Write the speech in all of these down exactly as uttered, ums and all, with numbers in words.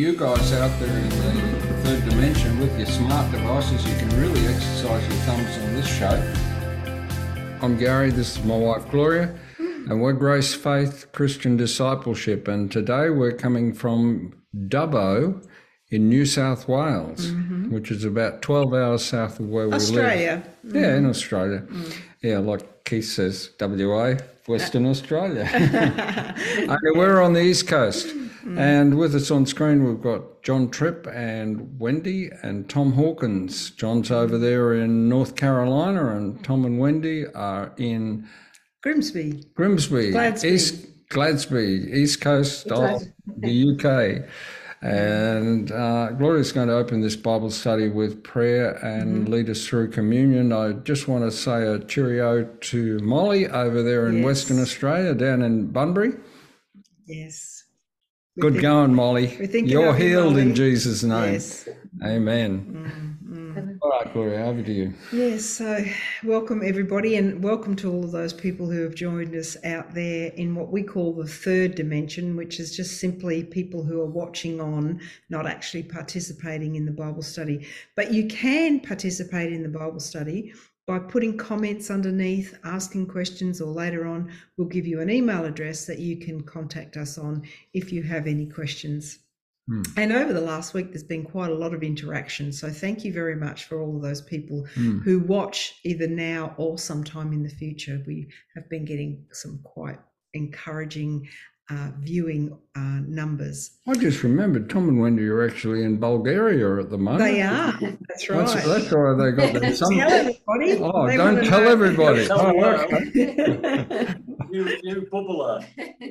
you guys out there in the third dimension with your smart devices, you can really exercise your thumbs on this show. I'm Gary, this is my wife Gloria, and we're Grace Faith Christian Discipleship, and today we're coming from Dubbo in New South Wales, mm-hmm. which is about twelve hours south of where Australia. we live. Mm-hmm. Yeah, in Australia. Mm. Yeah, like Keith says, W A, Western Australia. Okay, we're on the East Coast. Mm. And with us on screen, we've got John Tripp and Wendy and Tom Hawkins. John's over there in North Carolina, and Tom and Wendy are in Grimsby. Grimsby, Gladsby. East Gladsby, East Coast of the U K. And uh, Gloria's going to open this Bible study with prayer and mm-hmm. lead us through communion. I just want to say a cheerio to Molly over there in yes. Western Australia, down in Bunbury. Yes. Good think, going, Molly. You're healed Molly. In Jesus' name. Yes. Amen. Mm-hmm. All right, Gloria, over to you. Yes, so welcome everybody, and welcome to all of those people who have joined us out there in what we call the third dimension, which is just simply people who are watching on, not actually participating in the Bible study. But you can participate in the Bible study by putting comments underneath, asking questions, or later on we'll give you an email address that you can contact us on if you have any questions. Mm. And over the last week there's been quite a lot of interaction, so thank you very much for all of those people mm. who watch either now or sometime in the future. We have been getting some quite encouraging Uh, viewing uh, numbers. I just remembered Tom and Wendy are actually in Bulgaria at the moment. They are. That's right. That's, that's why they got that. Some... Tell everybody. Oh, they don't tell know. everybody. Oh, okay. you, you bubbler.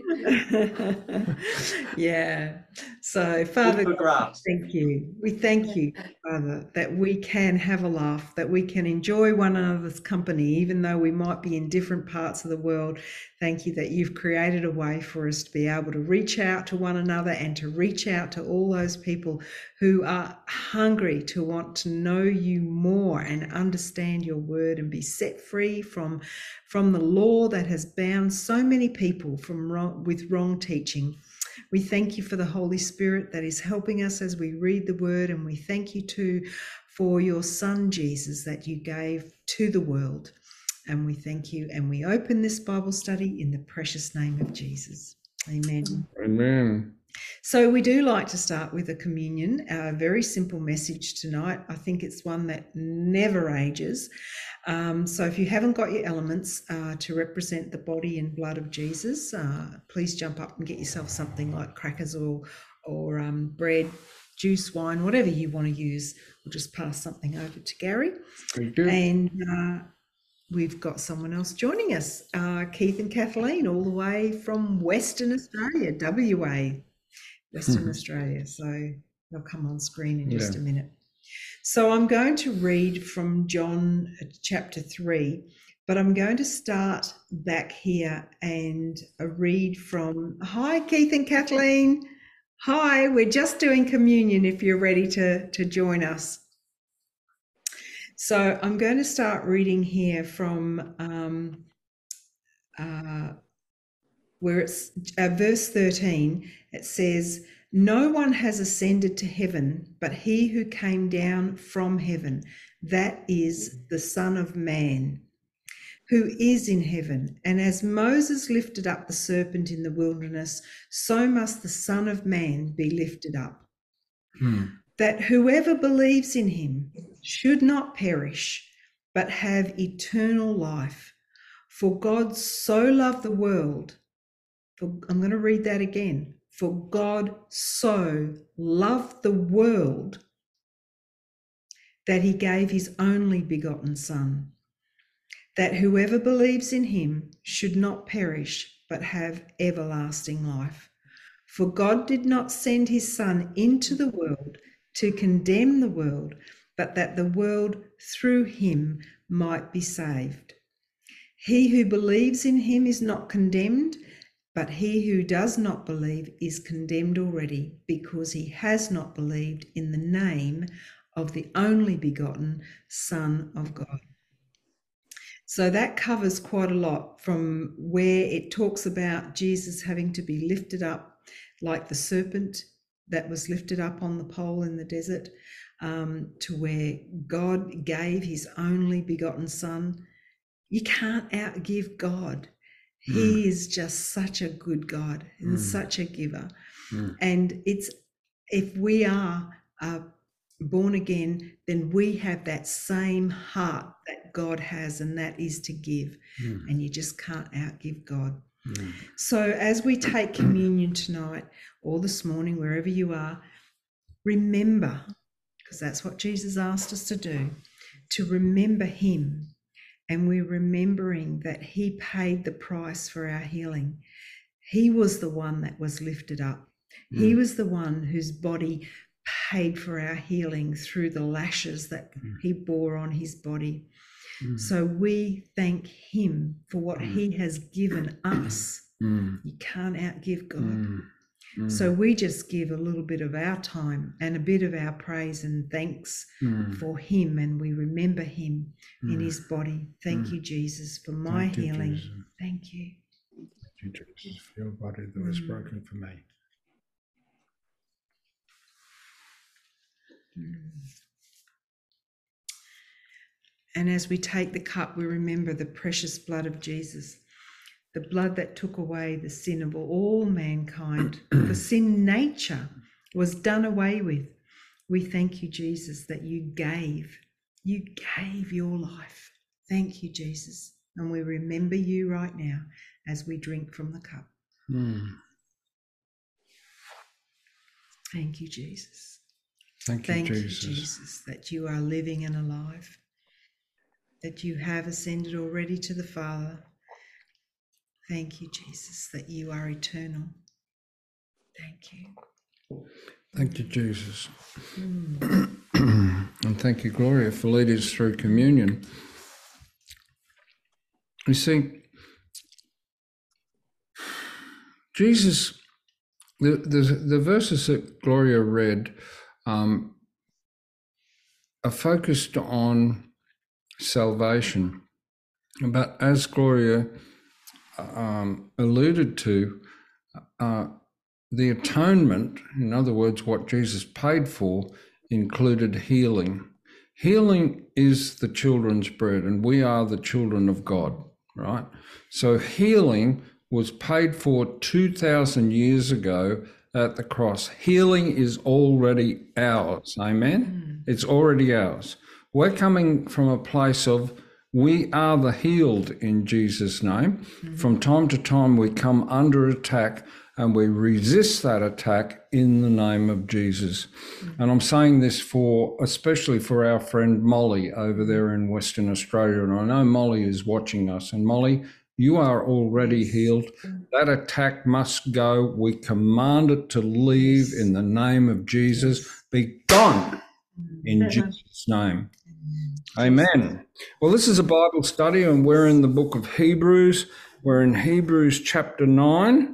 Yeah. So, Father, thank you. We thank you, Father, that we can have a laugh, that we can enjoy one another's company, even though we might be in different parts of the world. Thank you that you've created a way for us to be able to reach out to one another and to reach out to all those people who are hungry to want to know you more and understand your word and be set free from, from the law that has bound so many people from wrong, with wrong teaching. We thank you for the Holy Spirit that is helping us as we read the word, and we thank you too for your Son Jesus that you gave to the world. And we thank you, and we open this Bible study in the precious name of Jesus. Amen. Amen. So we do like to start with a communion, a very simple message tonight. I think it's one that never ages. Um, so if you haven't got your elements uh, to represent the body and blood of Jesus, uh, please jump up and get yourself something like crackers or, or um, bread, juice, wine, whatever you want to use. We'll just pass something over to Gary. Thank you. And uh, we've got someone else joining us, uh, Keith and Kathleen, all the way from Western Australia, W A, Western Australia. So they'll come on screen in just yeah. a minute. So I'm going to read from John chapter three, but I'm going to start back here and read from, hi, Keith and Kathleen. Hi, we're just doing communion if you're ready to, to join us. So I'm going to start reading here from um, uh, where it's uh, verse thirteen. It says, "No one has ascended to heaven, but he who came down from heaven, that is the Son of Man, who is in heaven. And as Moses lifted up the serpent in the wilderness, so must the Son of Man be lifted up, hmm. that whoever believes in him should not perish, but have eternal life. For God so loved the world," for, I'm going to read that again. "For God so loved the world that he gave his only begotten Son, that whoever believes in him should not perish, but have everlasting life. For God did not send his Son into the world to condemn the world, but that the world through him might be saved. He who believes in him is not condemned, but he who does not believe is condemned already, because he has not believed in the name of the only begotten Son of God." So that covers quite a lot, from where it talks about Jesus having to be lifted up like the serpent that was lifted up on the pole in the desert, um, to where God gave his only begotten son. You can't outgive God. Mm. He is just such a good God and mm. such a giver. Mm. And it's, if we are uh, born again, then we have that same heart that God has, and that is to give. Mm. And you just can't outgive God. Mm. So as we take communion tonight or this morning, wherever you are, remember, because that's what Jesus asked us to do, to remember him. And we're remembering that he paid the price for our healing. He was the one that was lifted up. Mm. He was the one whose body paid for our healing through the lashes that mm. he bore on his body. Mm. So we thank him for what mm. he has given us. Mm. You can't outgive God. Mm. Mm. So we just give a little bit of our time and a bit of our praise and thanks mm. for him, and we remember him mm. in his body. Thank mm. you, Jesus, for my Thank healing. You, Thank you. Thank you, Jesus, for your body that was mm. broken for me. Mm. And as we take the cup, we remember the precious blood of Jesus, the blood that took away the sin of all mankind. The sin nature was done away with. We thank you, Jesus, that you gave, you gave your life. Thank you, Jesus. And we remember you right now as we drink from the cup. Mm. Thank you, Jesus. Thank you, Thank Jesus. you, Jesus, that you are living and alive, that you have ascended already to the Father. Thank you, Jesus, that you are eternal. Thank you. Thank you, Jesus. Mm. And thank you, Gloria, for leading us through communion. You see, Jesus, the, the, the verses that Gloria read um, are focused on salvation. But as Gloria um, alluded to, uh, the atonement, in other words, what Jesus paid for, included healing. Healing is the children's bread, and we are the children of God, right? So healing was paid for two thousand years ago at the cross. Healing is already ours, amen? Mm. It's already ours. We're coming from a place of we are the healed in Jesus' name. Mm-hmm. From time to time we come under attack and we resist that attack in the name of Jesus. Mm-hmm. And I'm saying this for, especially for our friend Molly over there in Western Australia. And I know Molly is watching us. And Molly, you are already healed. That attack must go. We command it to leave in the name of Jesus. Be gone in Jesus' name. Amen. Well, this is a Bible study and we're in the book of Hebrews. We're in Hebrews chapter nine.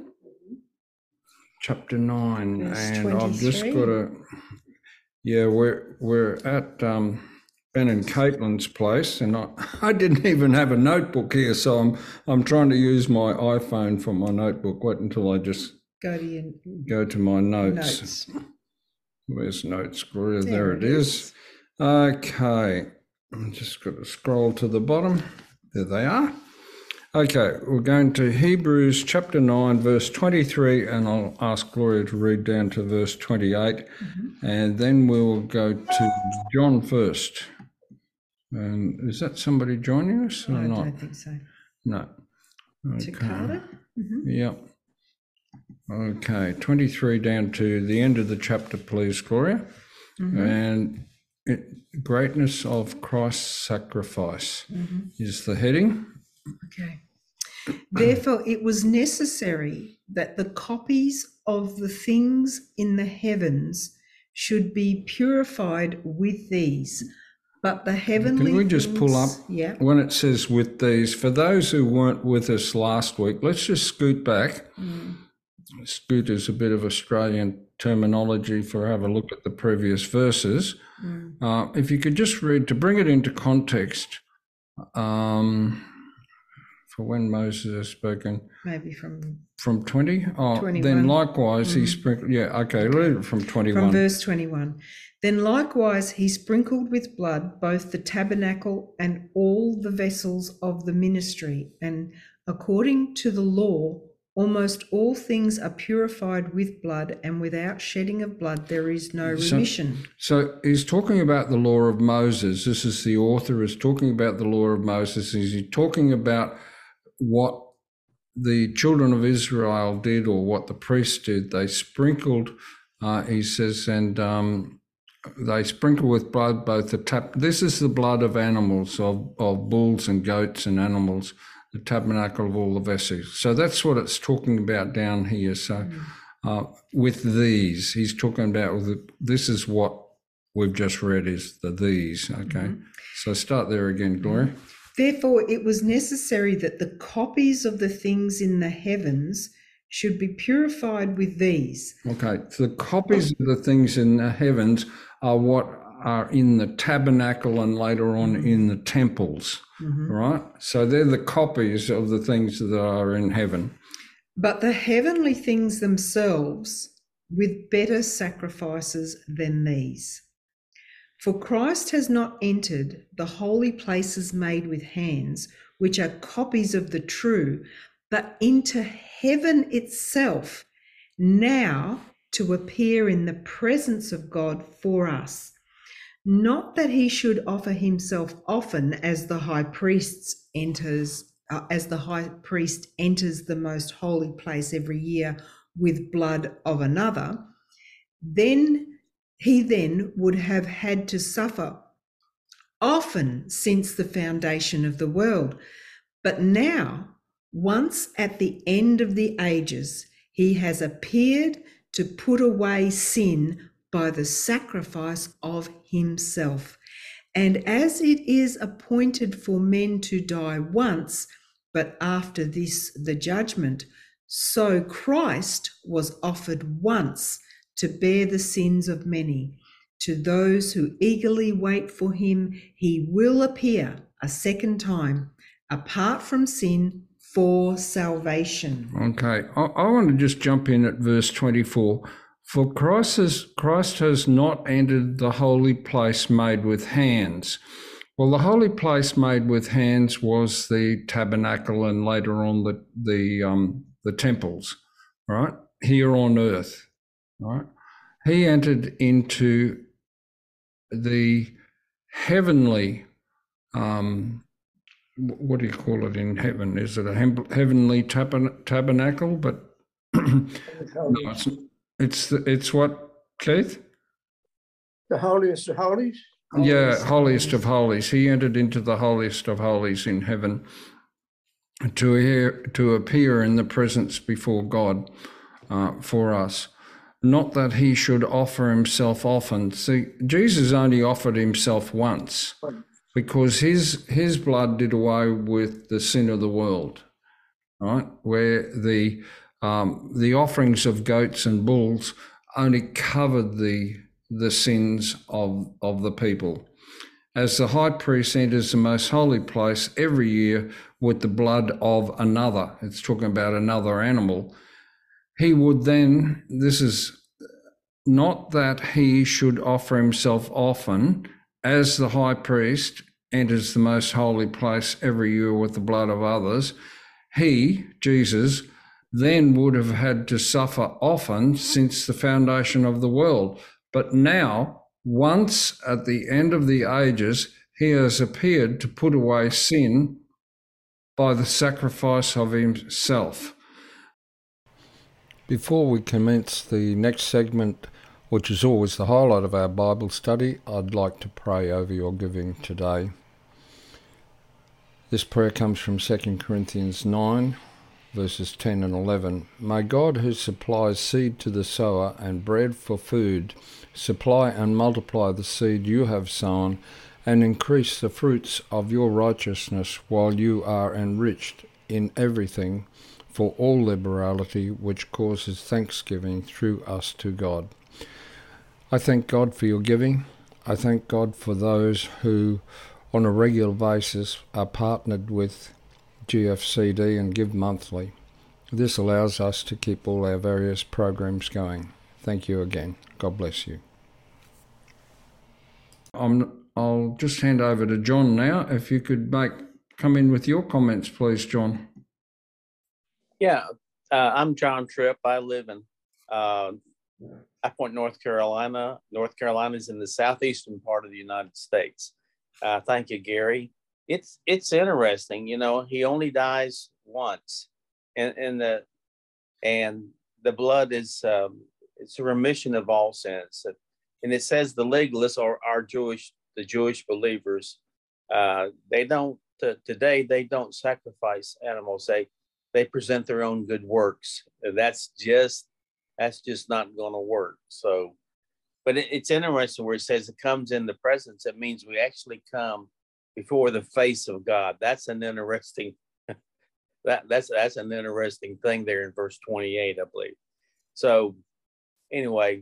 Chapter nine. Verse and twenty-three. I've just got a, yeah, we're, we're at um, Ben and Caitlin's place, and I, I didn't even have a notebook here, so I'm I'm trying to use my iPhone for my notebook. Wait until I just go to, your, go to my notes. notes. Where's notes, Gloria? There, there it is. is. Okay. I'm just going to scroll to the bottom. There they are. Okay, we're going to Hebrews chapter nine, verse twenty-three, and I'll ask Gloria to read down to verse twenty-eight, mm-hmm. and then we'll go to John first. And is that somebody joining us or I not? I don't think so. No. Okay. To Carter? Mm-hmm. Yep. Okay, twenty-three down to the end of the chapter, please, Gloria. Mm-hmm. And it, greatness of Christ's sacrifice mm-hmm. is the heading. Okay. Therefore, it was necessary that the copies of the things in the heavens should be purified with these. But the heavenly Can we just things, pull up yeah. when it says with these? For those who weren't with us last week, let's just scoot back. Mm. Scoot is a bit of Australian terminology for have a look at the previous verses. Mm. Uh, if you could just read, to bring it into context, um, for when Moses has spoken. Maybe from From twenty? Oh, twenty-one. Then likewise he Mm. sprinkled. Yeah, okay, read it from twenty-one. From verse twenty-one. Then likewise he sprinkled with blood both the tabernacle and all the vessels of the ministry. And according to the law, almost all things are purified with blood, and without shedding of blood there is no So- remission. So he's talking about the law of Moses. This is the author is talking about the law of Moses. Is he talking about what the children of Israel did, or what the priests did? They sprinkled, uh, he says, and um, they sprinkle with blood both the tap. This is the blood of animals, of, of bulls and goats and animals, the tabernacle of all the vessels. So that's what it's talking about down here. So uh, with these, he's talking about with the, this is what we've just read is the these. Okay, so start there again, Gloria. Therefore, it was necessary that the copies of the things in the heavens should be purified with these. Okay, so the copies of the things in the heavens are what are in the tabernacle and later on in the temples, right? So they're the copies of the things that are in heaven. But the heavenly things themselves with better sacrifices than these. For Christ has not entered the holy places made with hands, which are copies of the true, but into heaven itself, now to appear in the presence of God for us. Not that he should offer himself often, as the high priest enters, uh, as the high priest enters the most holy place every year with blood of another. Then he then would have had to suffer often since the foundation of the world. But now, once at the end of the ages, he has appeared to put away sin by the sacrifice of himself. And as it is appointed for men to die once, but after this the judgment, so Christ was offered once to bear the sins of many. To those who eagerly wait for him, he will appear a second time, apart from sin, for salvation. Okay, I, I want to just jump in at verse twenty-four. For Christ has, Christ has not entered the holy place made with hands. Well, the holy place made with hands was the tabernacle and later on the the um, the temples, right, here on earth, right? He entered into the heavenly, um, what do you call it in heaven? Is it a heavenly tabern- tabernacle? But no, it's, it's, it's what, Keith? The holiest of holies? Yeah, holiest of holies. He entered into the holiest of holies in heaven to hear, to appear in the presence before God uh, for us. Not that he should offer himself often. See, Jesus only offered himself once because his his blood did away with the sin of the world, right? Where the um, the offerings of goats and bulls only covered the the sins of of the people. As the high priest enters the most holy place every year with the blood of another, it's talking about another animal, he would then, this is not that he should offer himself often, as the high priest enters the most holy place every year with the blood of others, he, Jesus, then would have had to suffer often since the foundation of the world. But now, once at the end of the ages, he has appeared to put away sin by the sacrifice of himself. Before we commence the next segment, which is always the highlight of our Bible study, I'd like to pray over your giving today. This prayer comes from Second Corinthians nine, verses ten and eleven. May God, who supplies seed to the sower and bread for food, supply and multiply the seed you have sown and increase the fruits of your righteousness while you are enriched in everything for all liberality, which causes thanksgiving through us to God. I thank God for your giving. I thank God for those who on a regular basis are partnered with G F C D and give monthly. This allows us to keep all our various programs going. Thank you again. God bless you. I'm, I'll just hand over to John now. If you could make come in with your comments, please, John. Yeah, uh, I'm John Tripp. I live in uh, High Point, North Carolina. North Carolina is in the southeastern part of the United States. Uh, thank you, Gary. It's it's interesting, you know. He only dies once, and and the and the blood is um, it's a remission of all sins. And it says the legalists are our Jewish, the Jewish believers. Uh, they don't uh, today. They don't sacrifice animals. They they present their own good works. That's just that's just not going to work. So, but it, it's interesting where it says it comes in the presence. It means we actually come before the face of God. That's an interesting that that's that's an interesting thing there in verse twenty-eight, I believe. So, anyway.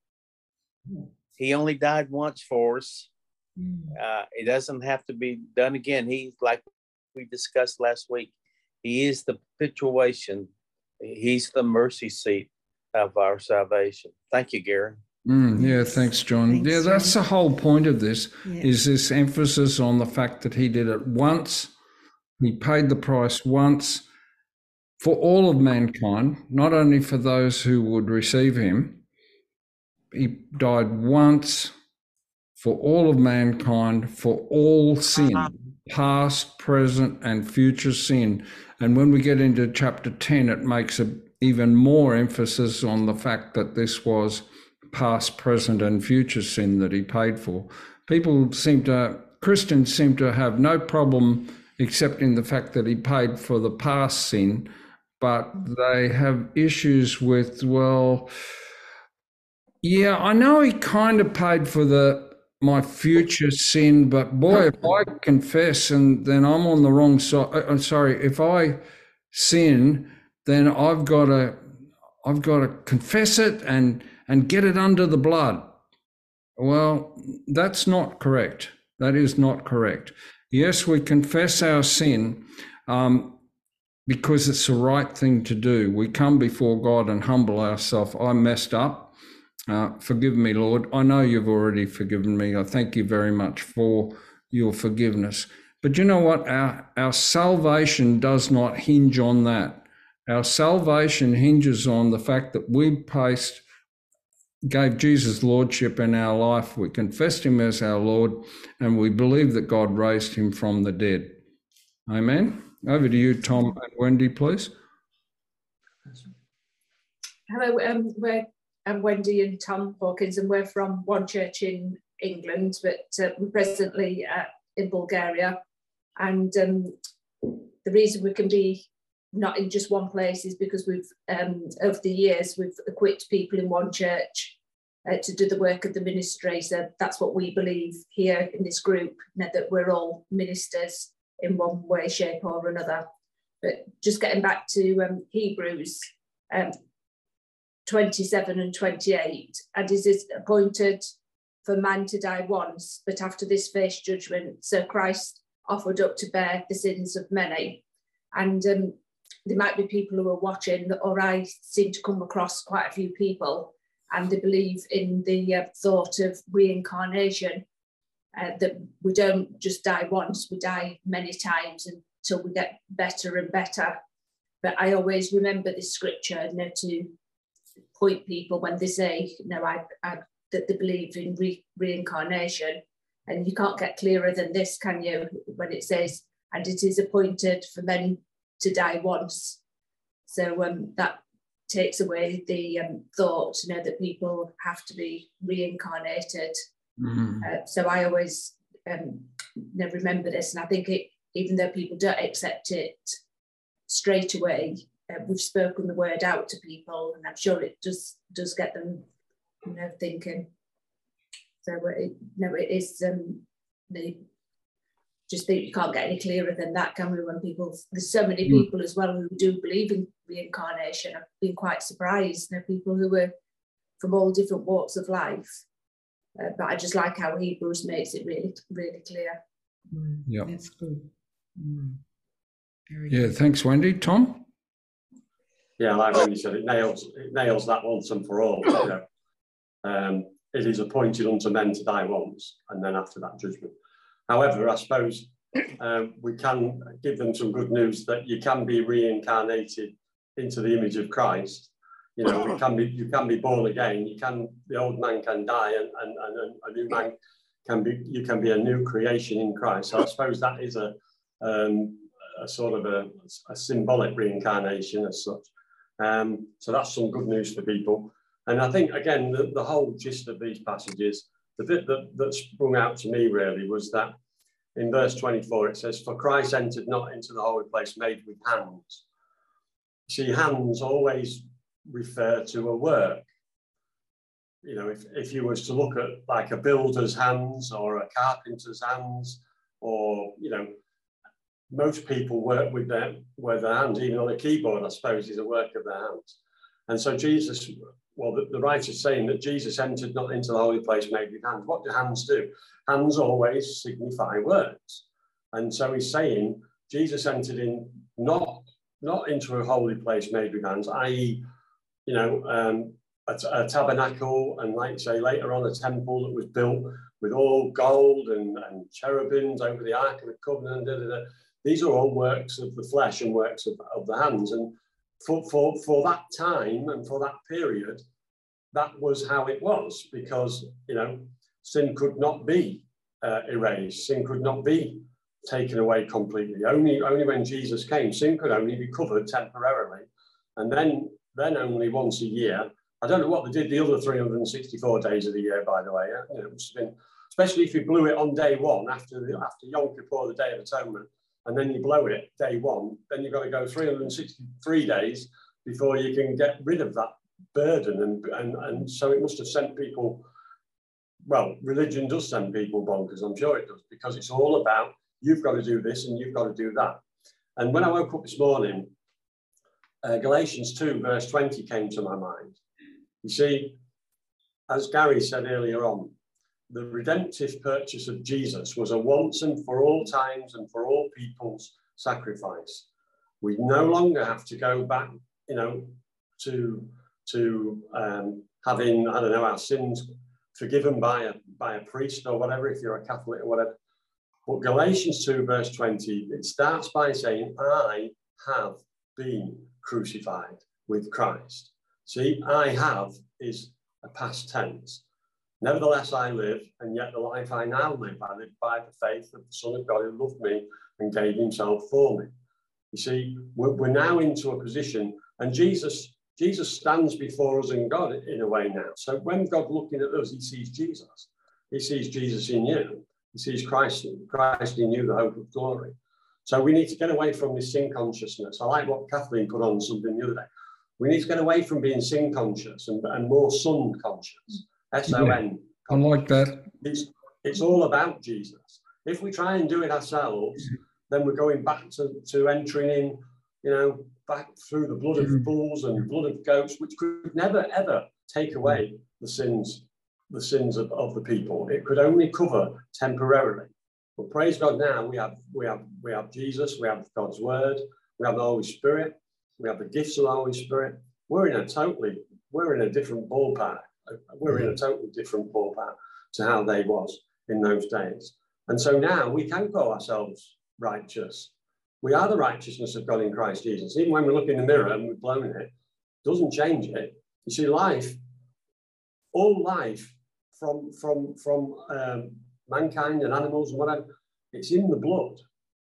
He only died once for us. Uh, it doesn't have to be done again. He's like we discussed last week. He is the perpetuation. He's the mercy seat of our salvation. Thank you, Gary. Mm, yeah, thanks, John. Thanks, yeah, that's John. the whole point of this, Yeah. is this emphasis on the fact that he did it once. He paid the price once for all of mankind, not only for those who would receive him. He died once for all of mankind, for all sin, past, present, and future sin. And when we get into chapter ten, it makes a, even more emphasis on the fact that this was past, present, and future sin that he paid for. People seem to, Christians seem to have no problem accepting the fact that he paid for the past sin, but they have issues with, well, yeah, I know he kind of paid for the my future sin, but boy, if I confess and then I'm on the wrong side, I'm sorry, if I sin, then I've got to I've got to confess it and and get it under the blood. Well, that's not correct. That is not correct. Yes, we confess our sin um, because it's the right thing to do. We come before God and humble ourselves. I messed up. Uh, forgive me, Lord. I know you've already forgiven me. I thank you very much for your forgiveness. But you know what? Our, our salvation does not hinge on that. Our salvation hinges on the fact that we placed, gave Jesus lordship in our life. We confessed him as our Lord, and we believe that God raised him from the dead. Amen. Over to you, Tom and Wendy, please. Hello, um, we're I'm Wendy and Tom Hawkins, and we're from one church in England, but uh, we're presently uh, in Bulgaria. And um, the reason we can be not in just one place is because we've, um, over the years, we've equipped people in one church uh, to do the work of the ministry. So that's what we believe here in this group, you know, that we're all ministers in one way, shape or another. But just getting back to um, Hebrews, um, twenty-seven and twenty-eight, and it is appointed for man to die once, but after this face judgment. So Christ offered up to bear the sins of many. And um, there might be people who are watching, or I seem to come across quite a few people, and they believe in the uh, thought of reincarnation, uh, that we don't just die once, we die many times until we get better and better. But I always remember this scripture, you know, to point people when they say, you know, I, I, that they believe in re- reincarnation. And you can't get clearer than this, can you, when it says, and it is appointed for men to die once. So um, that takes away the um, thought, you know, that people have to be reincarnated. Mm-hmm. Uh, so I always um, you know, remember this. And I think it, even though people don't accept it straight away, Uh, we've spoken the word out to people, and I'm sure it does does get them, you know, thinking. So it, no, it is. Um, they just think you can't get any clearer than that, can we? When people, there's so many people as well who do believe in reincarnation. I've been quite surprised. You know, people who are from all different walks of life. Uh, but I just like how Hebrews makes it really, really clear. Mm, yeah, that's good. Mm. Very Yeah, good. thanks, Wendy. Tom? Yeah, like Wendy said, it nails it nails that once and for all. You know. um, it is appointed unto men to die once, and then after that judgment. However, I suppose um, we can give them some good news that you can be reincarnated into the image of Christ. You know, we can be, you can be born again. You can, the old man can die, and, and, and a new man can be, you can be a new creation in Christ. So I suppose that is a, um, a sort of a, a symbolic reincarnation as such. Um, so that's some good news for people. And I think, again, the, the whole gist of these passages, the bit that, that sprung out to me really was that in verse twenty-four, it says, "For Christ entered not into the holy place made with hands." See, hands always refer to a work. You know, if, if you was to look at like a builder's hands or a carpenter's hands, or, you know, most people work with their, with their hands, even on a keyboard, I suppose, is a work of their hands. And so Jesus, well, the, the writer's saying that Jesus entered not into the holy place made with hands. What do hands do? Hands always signify works. And so he's saying Jesus entered in not, not into a holy place made with hands, that is, you know, um, a, a tabernacle, and like you say, later on a temple that was built with all gold and, and cherubims over the Ark of the Covenant. Da, da, da. These are all works of the flesh and works of, of the hands. And for, for, for that time and for that period, that was how it was, because, you know, sin could not be uh, erased. Sin could not be taken away completely. Only, only when Jesus came, sin could only be covered temporarily. And then, then only once a year. I don't know what they did the other three hundred sixty-four days of the year, by the way. You know, it must have been, especially if you blew it on day one, after, the, after Yom Kippur, the Day of Atonement, and then you blow it day one, then you've got to go three hundred sixty-three days before you can get rid of that burden. And, and, and so it must have sent people, well, religion does send people bonkers, I'm sure it does, because it's all about, you've got to do this and you've got to do that. And when I woke up this morning, uh, Galatians two verse twenty came to my mind. You see, as Gary said earlier on, the redemptive purchase of Jesus was a once and for all times and for all people's sacrifice. We no longer have to go back, you know, to, to um, having, I don't know, our sins forgiven by a, by a priest or whatever, if you're a Catholic or whatever. But Galatians two verse twenty, it starts by saying, I have been crucified with Christ. See, I have is a past tense. Nevertheless, I live, and yet the life I now live, I live by the faith of the Son of God who loved me and gave himself for me. You see, we're, we're now into a position, and Jesus, Jesus stands before us in God in a way now. So when God's looking at us, he sees Jesus. He sees Jesus in you. He sees Christ, Christ in you, the hope of glory. So we need to get away from this sin consciousness. I like what Kathleen put on something the other day. We need to get away from being sin conscious and, and more son conscious. S O N. Yeah, I like that. It's, it's all about Jesus. If we try and do it ourselves, then we're going back to, to entering in, you know, back through the blood of bulls and blood of goats, which could never, ever take away the sins, the sins of, of the people. It could only cover temporarily. But praise God, now we have, we have, we have Jesus, we have God's word, we have the Holy Spirit, we have the gifts of the Holy Spirit. We're in a totally, we're in a different ballpark. We're in a totally different ballpark to how they was in those days. And so now we can call ourselves righteous. We are the righteousness of God in Christ Jesus. Even when we look in the mirror and we've blown it, it doesn't change it. You see, life, all life from, from, from um, mankind and animals and whatever, it's in the blood.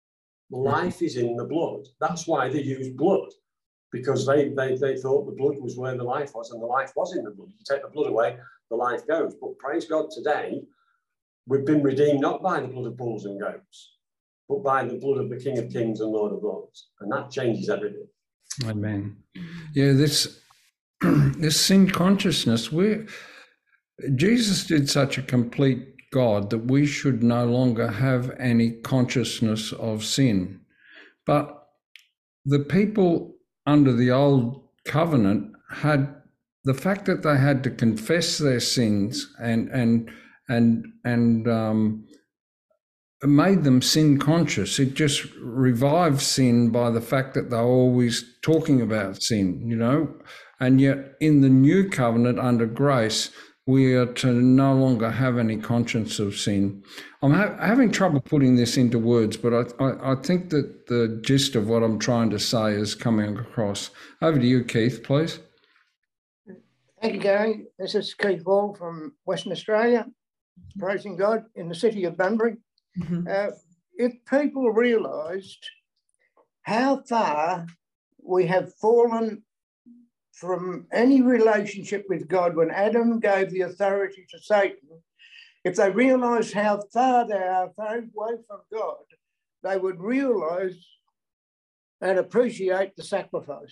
Life is in the blood. That's why they use blood. Because they, they, they thought the blood was where the life was, and the life was in the blood. You take the blood away, the life goes. But praise God, today, we've been redeemed not by the blood of bulls and goats, but by the blood of the King of Kings and Lord of Lords. And that changes everything. Amen. Yeah, this, this sin consciousness, we Jesus did such a complete God that we should no longer have any consciousness of sin. But the people under the old covenant had the fact that they had to confess their sins and and and and um, made them sin conscious. It just revived sin by the fact that they're always talking about sin, you know. And yet in the new covenant under grace, we are to no longer have any conscience of sin. I'm ha- having trouble putting this into words, but I, I, I think that the gist of what I'm trying to say is coming across. Over to you, Keith, please. Thank you, Gary. This is Keith Wall from Western Australia, praising God in the city of Bunbury. Mhm. Uh, if people realised how far we have fallen from any relationship with God when Adam gave the authority to Satan, if they realised how far they are far away from God, they would realise and appreciate the sacrifice.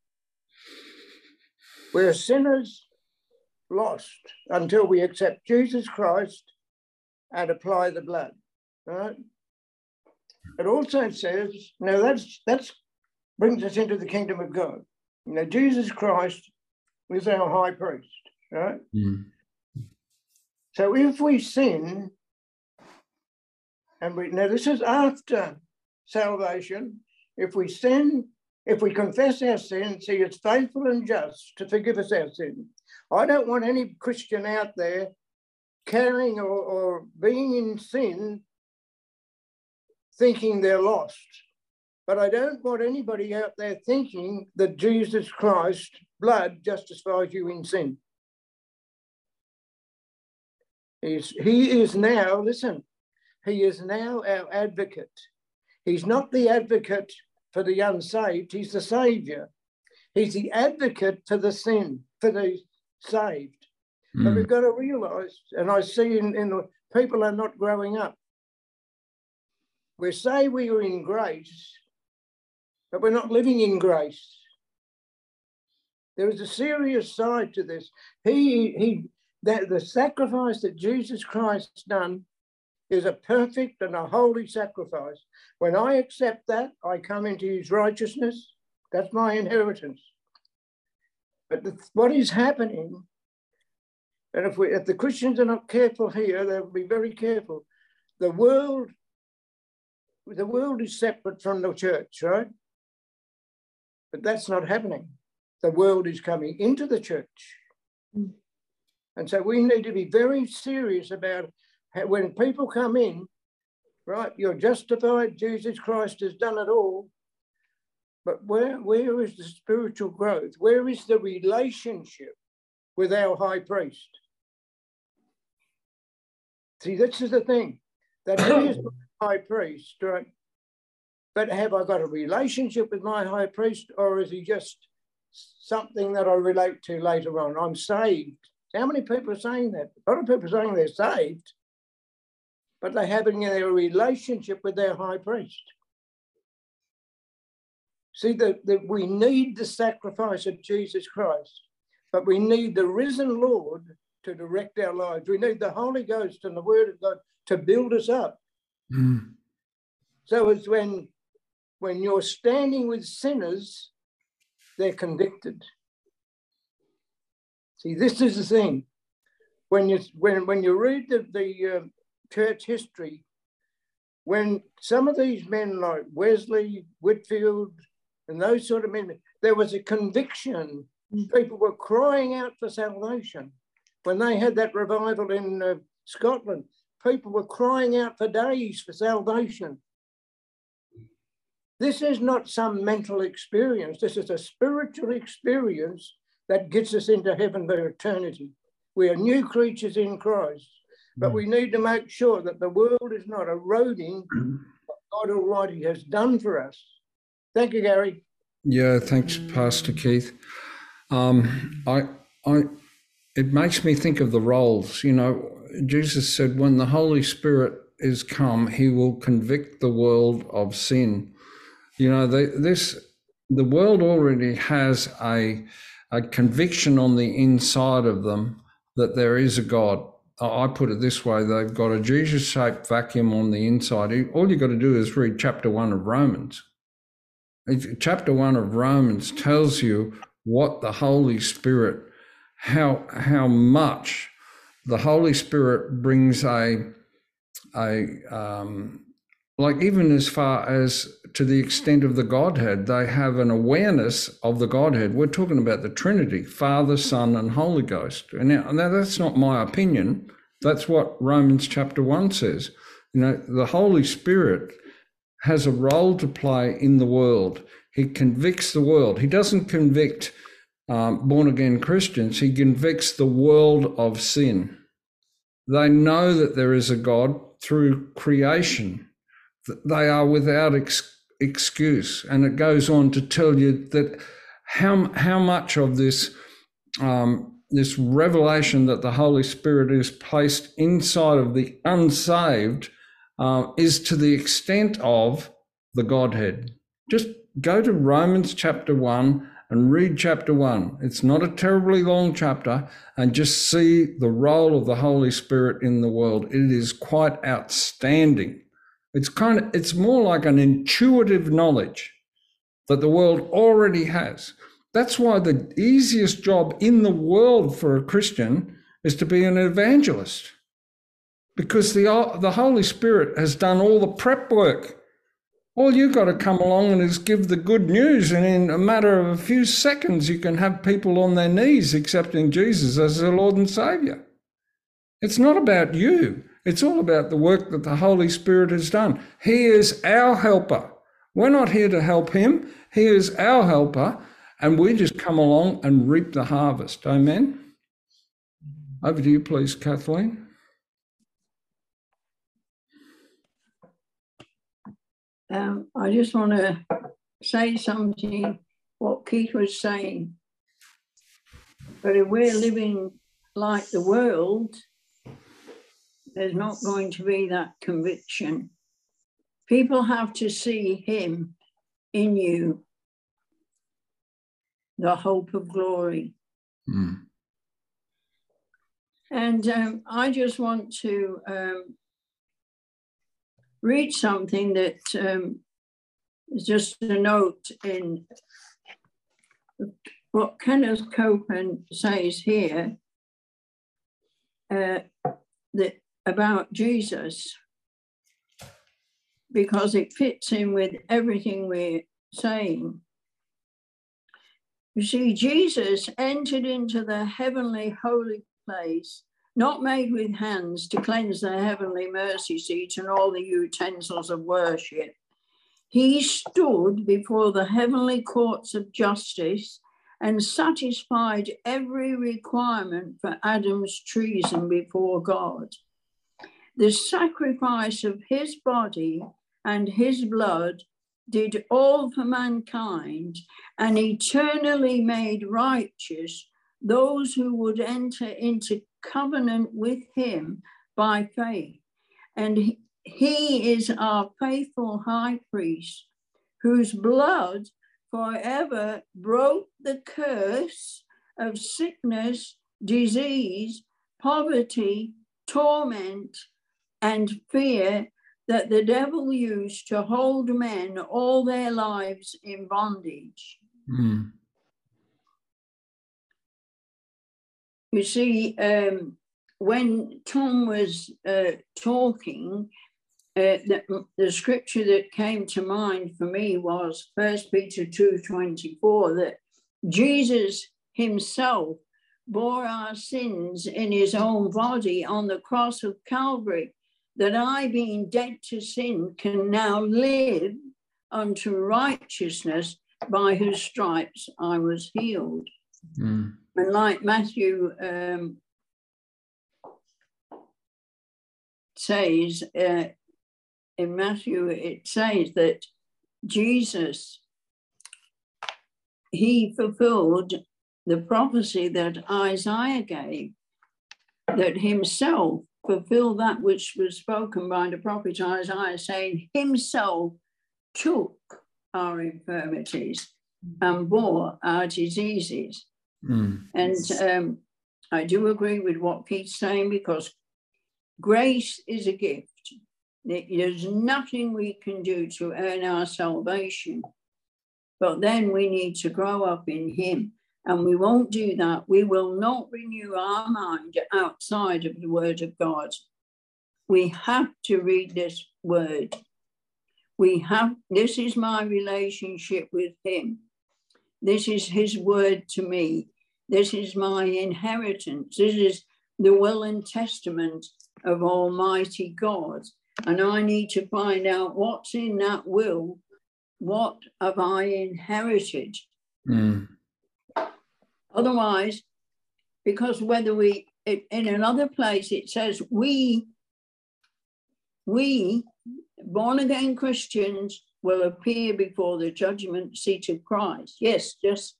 We're sinners lost until we accept Jesus Christ and apply the blood. Right? It also says, now that's that's brings us into the kingdom of God. You know, Jesus Christ is our high priest, right? Mm. So if we sin, and we now this is after salvation, if we sin, if we confess our sins, he is faithful and just to forgive us our sin. I don't want any Christian out there carrying or, or being in sin thinking they're lost. But I don't want anybody out there thinking that Jesus Christ's blood justifies you in sin. He's, he is now, listen, he is now our advocate. He's not the advocate for the unsaved, he's the saviour. He's the advocate for the sin, for the saved. Mm. But we've got to realise, and I see in, in the, people are not growing up. We say we are in grace, but we're not living in grace. There is a serious side to this. He, he, that the sacrifice that Jesus Christ's done is a perfect and a holy sacrifice. When I accept that, I come into his righteousness. That's my inheritance. But the, what is happening, and if, we, if the Christians are not careful here, they'll be very careful. The world, the world is separate from the church, right? But that's not happening. The world is coming into the church. Mm. And so we need to be very serious about how, when people come in, right, you're justified, Jesus Christ has done it all, but where, where is the spiritual growth? Where is the relationship with our high priest? See, this is the thing, that he is my high priest, right? But have I got a relationship with my high priest, or is he just something that I relate to later on? I'm saved. How many people are saying that? A lot of people are saying they're saved, but they're having a relationship with their high priest. See, that, that we need the sacrifice of Jesus Christ, but we need the risen Lord to direct our lives. We need the Holy Ghost and the Word of God to build us up. Mm. So it's when, when you're standing with sinners, they're convicted. See, this is the thing. When you, when, when you read the, the uh, church history, when some of these men like Wesley, Whitfield, and those sort of men, there was a conviction. People were crying out for salvation. When they had that revival in uh, Scotland, people were crying out for days for salvation. This is not some mental experience. This is a spiritual experience that gets us into heaven for eternity. We are new creatures in Christ, but we need to make sure that the world is not eroding what God Almighty has done for us. Thank you, Gary. Yeah, thanks, Pastor Keith. Um, I, I, it makes me think of the roles. You know, Jesus said, when the Holy Spirit is come, he will convict the world of sin. You know, the, this the world already has a, a conviction on the inside of them that there is a God. I put it this way, they've got a Jesus-shaped vacuum on the inside. All you've got to do is read chapter one of Romans. Chapter one of Romans tells you what the Holy Spirit, how, how much the Holy Spirit brings a, a um, like even as far as to the extent of the Godhead, they have an awareness of the Godhead. We're talking about the Trinity, Father, Son, and Holy Ghost. And now, now that's not my opinion. That's what Romans chapter one says. You know, the Holy Spirit has a role to play in the world. He convicts the world. He doesn't convict um, born-again Christians. He convicts the world of sin. They know that there is a God through creation. They are without ex- excuse. And it goes on to tell you that how, how much of this, um, this revelation that the Holy Spirit is placed inside of the unsaved uh, is to the extent of the Godhead. Just go to Romans chapter one and read chapter one. It's not a terribly long chapter, and just see the role of the Holy Spirit in the world. It is quite outstanding. It's kind of, it's more like an intuitive knowledge that the world already has. That's why the easiest job in the world for a Christian is to be an evangelist, because the, the Holy Spirit has done all the prep work. All you've got to come along and is give the good news, and in a matter of a few seconds, you can have people on their knees accepting Jesus as their Lord and Saviour. It's not about you. It's all about the work that the Holy Spirit has done. He is our helper. We're not here to help him. He is our helper, and we just come along and reap the harvest. Amen? Over to you, please, Kathleen. Um, I just want to say something, what Keith was saying. But if we're living like the world, there's not going to be that conviction. People have to see him in you, the hope of glory. Mm. And um, I just want to um, read something that um, is just a note in what Kenneth Copeland says here uh, that about Jesus, because it fits in with everything we're saying. You see, Jesus entered into the heavenly holy place, not made with hands, to cleanse the heavenly mercy seat and all the utensils of worship. He stood before the heavenly courts of justice and satisfied every requirement for Adam's treason before God. The sacrifice of his body and his blood did all for mankind, and eternally made righteous those who would enter into covenant with him by faith. And he, he is our faithful high priest, whose blood forever broke the curse of sickness, disease, poverty, torment, and fear that the devil used to hold men all their lives in bondage. Mm. You see, um, when Tom was uh, talking, uh, the, the scripture that came to mind for me was First Peter two twenty-four, that Jesus himself bore our sins in his own body on the cross of Calvary, that I, being dead to sin, can now live unto righteousness, by whose stripes I was healed. Mm. And like Matthew um, says, uh, in Matthew, it says that Jesus, he fulfilled the prophecy that Isaiah gave, that himself fulfilled that which was spoken by the prophet Isaiah, saying, himself took our infirmities and bore our diseases. Mm. And um, I do agree with what Keith's saying, because grace is a gift. There's nothing we can do to earn our salvation, but then we need to grow up in him. And we won't do that. We will not renew our mind outside of the word of God. we have to read this word. We have, this is my relationship with him. This is his word to me. This is my inheritance. This is the will and testament of Almighty God. And I need to find out what's in that will. What have I inherited? Mm. Otherwise, because whether we, it, in another place, it says we, we, born again Christians, will appear before the judgment seat of Christ. Yes, just,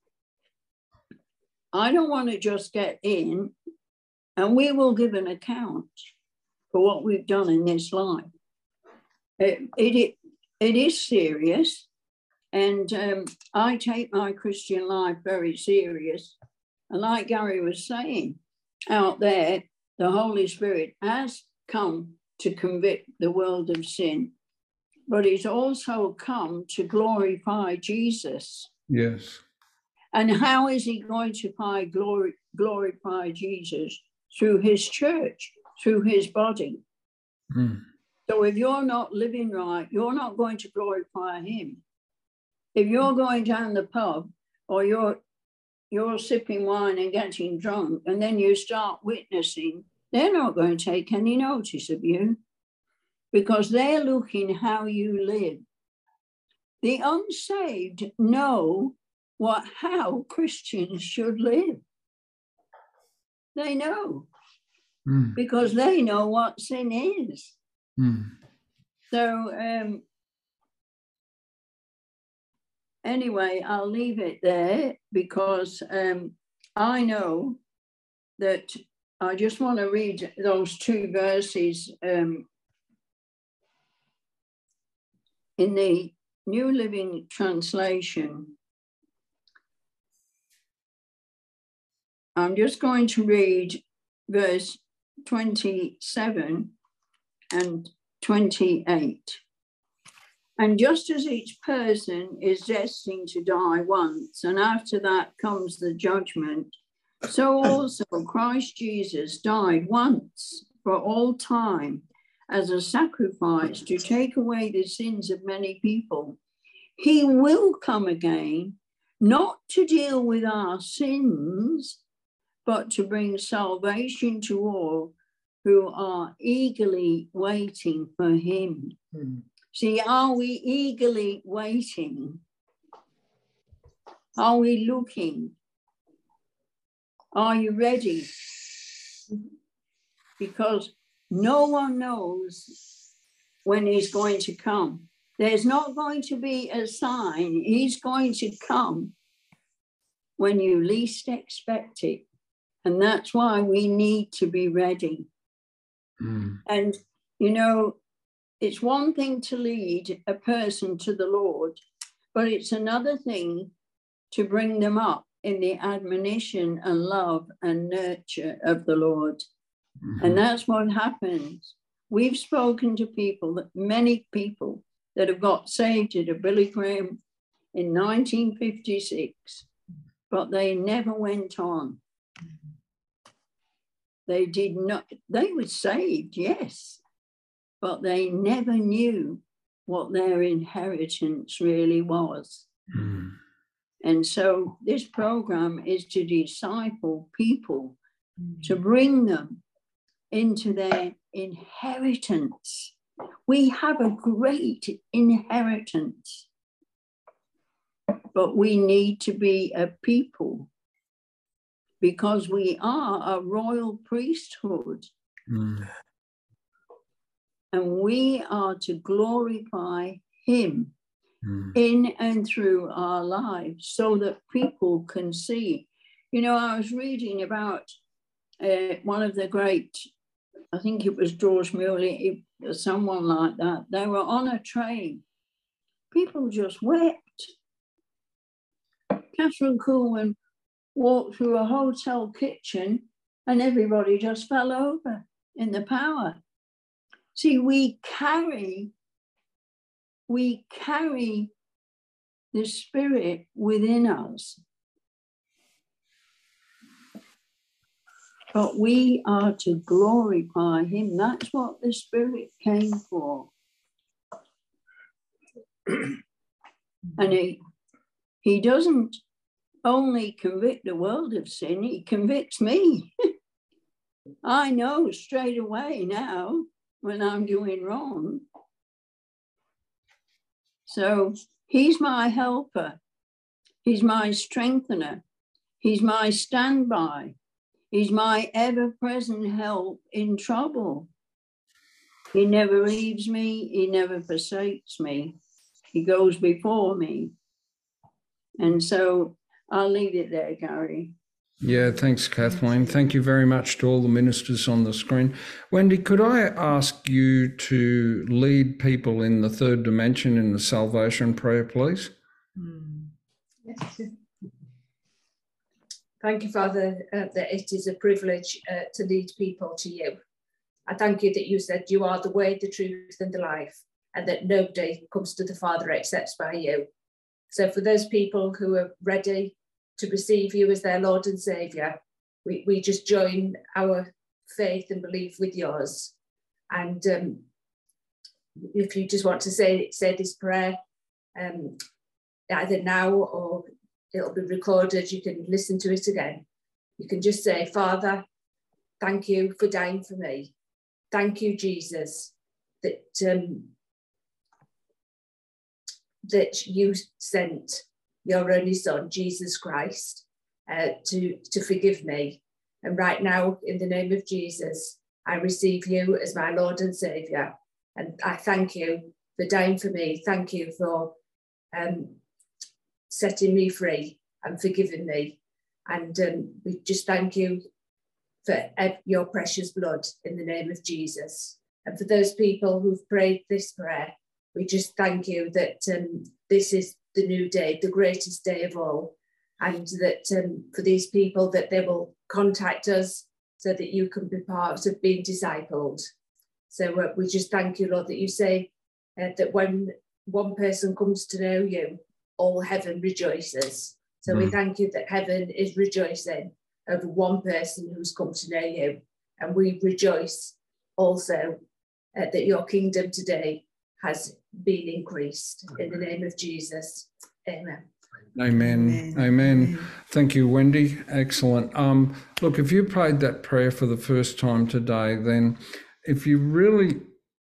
I don't want to just get in, and we will give an account for what we've done in this life. It, it, it is serious, and um, I take my Christian life very serious. And like Gary was saying, out there, the Holy Spirit has come to convict the world of sin, but he's also come to glorify Jesus. Yes. And how is he going to glory, glorify Jesus? Through his church, through his body. Mm. So if you're not living right, you're not going to glorify him. If you're going down the pub, or you're you're sipping wine and getting drunk, and then you start witnessing, they're not going to take any notice of you, because they're looking how you live. The unsaved know what how Christians should live. They know, Mm. because they know what sin is. Mm. So um, anyway, I'll leave it there, because um, I know that I just want to read those two verses um, in the New Living Translation. I'm just going to read verse twenty-seven and twenty-eight. And just as each person is destined to die once, and after that comes the judgment, so also Christ Jesus died once for all time as a sacrifice to take away the sins of many people. He will come again, not to deal with our sins, but to bring salvation to all who are eagerly waiting for him. Mm. See, are we eagerly waiting? Are we looking? Are you ready? Because no one knows when he's going to come. There's not going to be a sign. He's going to come when you least expect it. And that's why we need to be ready. Mm. And, you know, it's one thing to lead a person to the Lord, but it's another thing to bring them up in the admonition and love and nurture of the Lord. Mm-hmm. And that's what happens. We've spoken to people, that many people that have got saved at a Billy Graham in nineteen fifty-six, but they never went on. They did not, they were saved, yes, but they never knew what their inheritance really was. Mm. And so this program is to disciple people, mm. to bring them into their inheritance. We have a great inheritance, but we need to be a people, because we are a royal priesthood. Mm. And we are to glorify him mm. in and through our lives, so that people can see. You know, I was reading about uh, one of the great, I think it was George Mueller, someone like that. They were on a train. People just wept. Catherine Kuhlman walked through a hotel kitchen and everybody just fell over in the power. See, we carry, we carry the Spirit within us. but we are to glorify him. That's what the Spirit came for. And he, he doesn't only convict the world of sin, he convicts me. I know straight away now when I'm doing wrong. So he's my helper. He's my strengthener. He's my standby. He's my ever-present help in trouble. He never leaves me. He never forsakes me. He goes before me. And so I'll leave it there, Gary. Yeah, thanks, Kathleen. Thank you very much to all the ministers on the screen. Wendy, could I ask you to lead people in the third dimension in the salvation prayer, please? Mm. Yes. Thank you, Father, uh, that it is a privilege uh, to lead people to you. I thank you that you said you are the way, the truth, and the life, and that nobody comes to the Father except by you. So for those people who are ready to receive you as their Lord and Saviour, we, we just join our faith and belief with yours. And um, if you just want to say, say this prayer, um, either now or it'll be recorded, you can listen to it again. You can just say, Father, thank you for dying for me. Thank you, Jesus, that um, that you sent your only Son, Jesus Christ, uh, to, to forgive me. And right now, in the name of Jesus, I receive you as my Lord and Saviour. And I thank you for dying for me. Thank you for um, setting me free and forgiving me. And um, we just thank you for your precious blood in the name of Jesus. And for those people who've prayed this prayer, we just thank you that um, this is the new day, the greatest day of all. And that um, for these people that they will contact us so that you can be part of being discipled. So uh, we just thank you, Lord, that you say uh, that when one person comes to know you, all heaven rejoices. So mm. we thank you that heaven is rejoicing over one person who's come to know you. And we rejoice also uh, that your kingdom today has been increased. In the name of Jesus. Amen. Amen. Amen. Amen. Thank you, Wendy. Excellent. Um, look, if you prayed that prayer for the first time today, then if you really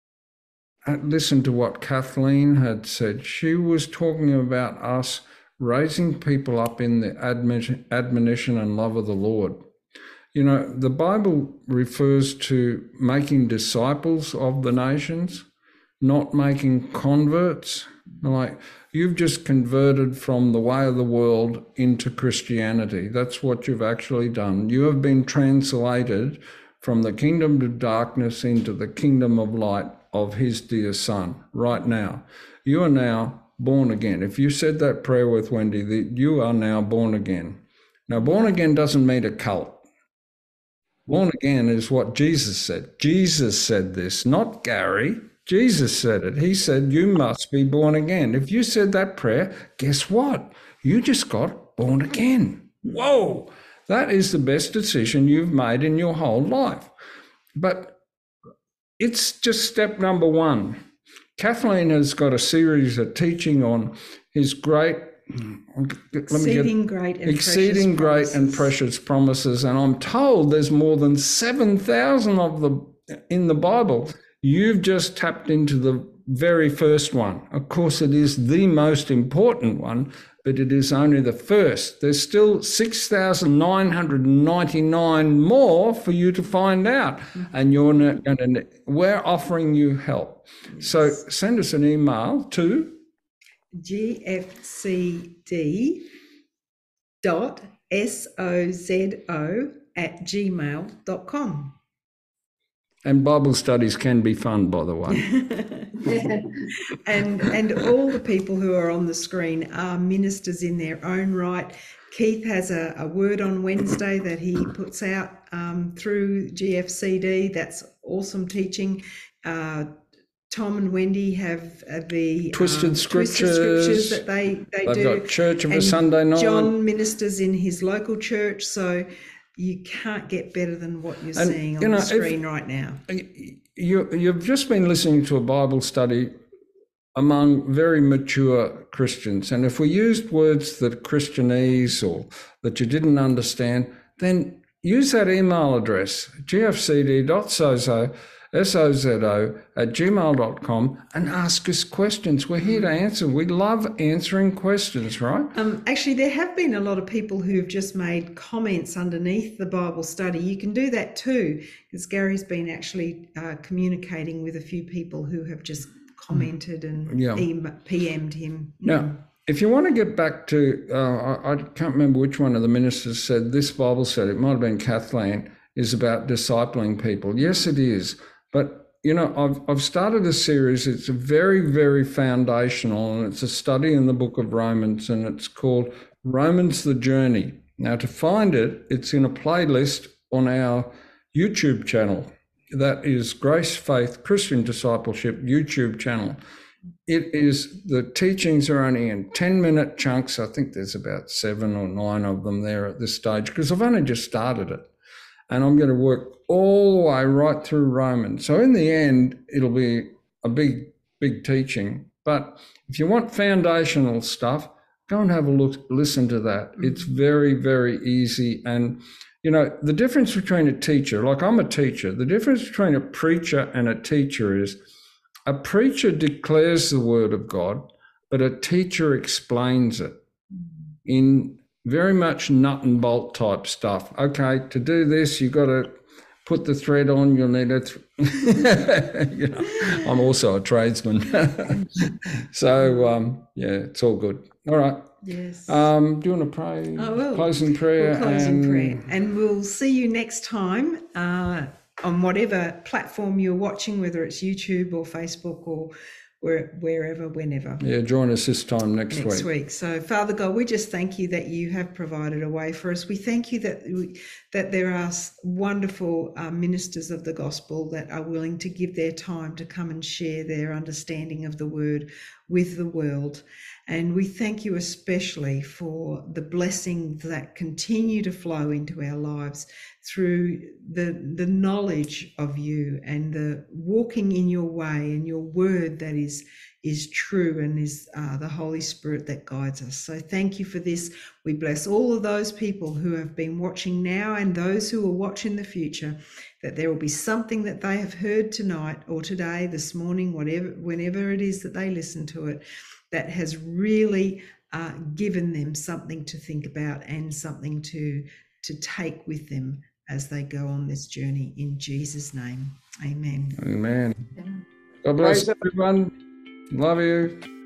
listen to what Kathleen had said, she was talking about us raising people up in the admonition and love of the Lord. You know, the Bible refers to making disciples of the nations, not making converts. Like, you've just converted from the way of the world into Christianity. That's what you've actually done. You have been translated from the kingdom of darkness into the kingdom of light of his dear Son right now. You are now born again. If you said that prayer with Wendy, that you are now born again. Now, born again doesn't mean a cult. Born again is what Jesus said. Jesus said this, not Gary. Jesus said it. He said, you must be born again. If you said that prayer, guess what? You just got born again. Whoa, that is the best decision you've made in your whole life. But it's just step number one. Kathleen has got a series of teaching on his great, let me exceeding get, great and exceeding precious great promises. and precious promises. And I'm told there's more than seven thousand of them in the Bible. You've just tapped into the very first one. Of course, it is the most important one, but it is only the first. There's still six thousand nine hundred ninety-nine more for you to find out. Mm-hmm. And you're not going to, we're offering you help. Yes. So send us an email to G F C D dot S O Z O at gmail dot com. And Bible studies can be fun, by the way. and and all the people who are on the screen are ministers in their own right. Keith has a, a word on Wednesday that he puts out um, through G F C D. That's awesome teaching. Uh, Tom and Wendy have uh, the Twisted, um, scriptures. Twisted Scriptures that they, they They've do. They've got church of and a Sunday night. John ministers in his local church. So you can't get better than what you're And, seeing on you know, the if- screen right now. You, you've just been listening to a Bible study among very mature Christians. And if we used words that Christianese or that you didn't understand, then use that email address, g f c d dot sozo, S O Z O, at gmail dot com, and ask us questions. We're here to answer. We love answering questions, right? Um, actually, there have been a lot of people who've just made comments underneath the Bible study. You can do that too, because Gary's been actually uh, communicating with a few people who have just commented and Yeah. P M'd him. Now, if you want to get back to, uh, I, I can't remember which one of the ministers said this Bible study, it might have been Kathleen, is about discipling people. Yes, it is. But, you know, I've, I've started a series. It's very, very foundational, and it's a study in the book of Romans, and it's called Romans the Journey. Now, to find it, it's in a playlist on our YouTube channel. That is Grace Faith Christian Discipleship YouTube channel. It is, the teachings are only in ten minute chunks. I think there's about seven or nine of them there at this stage, because I've only just started it. And I'm going to work all the way right through Romans. So in the end, it'll be a big, big teaching. But if you want foundational stuff, go and have a look, listen to that. It's very, very easy. And, you know, the difference between a teacher, like I'm a teacher, the difference between a preacher and a teacher is a preacher declares the word of God, but a teacher explains it in very much nut and bolt type stuff. Okay, to do this, you've got to put the thread on, you'll need a th- you know, I'm also a tradesman. So, um, yeah, it's all good. All right. Yes. Um, do you want to pray? I will. Closing prayer. We'll close in and- prayer. And we'll see you next time uh, on whatever platform you're watching, whether it's YouTube or Facebook or where, wherever, whenever. Yeah, join us this time next, next week. week. So, Father God, we just thank you that you have provided a way for us. We thank you that we, that there are wonderful uh, ministers of the gospel that are willing to give their time to come and share their understanding of the word with the world. And we thank you especially for the blessings that continue to flow into our lives through the, the knowledge of you and the walking in your way and your word that is, is true and is uh, the Holy Spirit that guides us. So thank you for this. We bless all of those people who have been watching now and those who will watch in the future, that there will be something that they have heard tonight or today, this morning, whatever, whenever it is that they listen to it, that has really uh, given them something to think about and something to, to take with them as they go on this journey. In Jesus' name, amen. Amen. God bless Praise everyone. Love you.